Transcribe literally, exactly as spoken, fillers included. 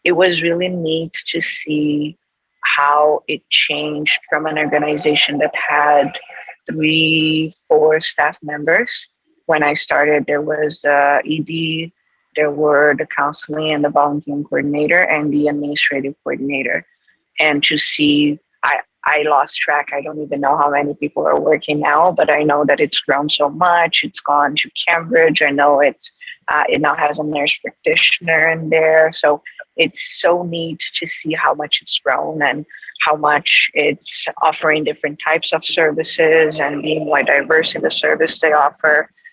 it was really neat to see how it changed from an organization that had three, four staff members. When I started, there was the E D, there were the counseling and the volunteering coordinator, and the administrative coordinator. And to see, I, I lost track. I don't even know how many people are working now, but I know that it's grown so much. It's gone to Cambridge. I know it's uh, it now has a nurse practitioner in there. So it's so neat to see how much it's grown and how much it's offering different types of services and being more diverse in the service they offer.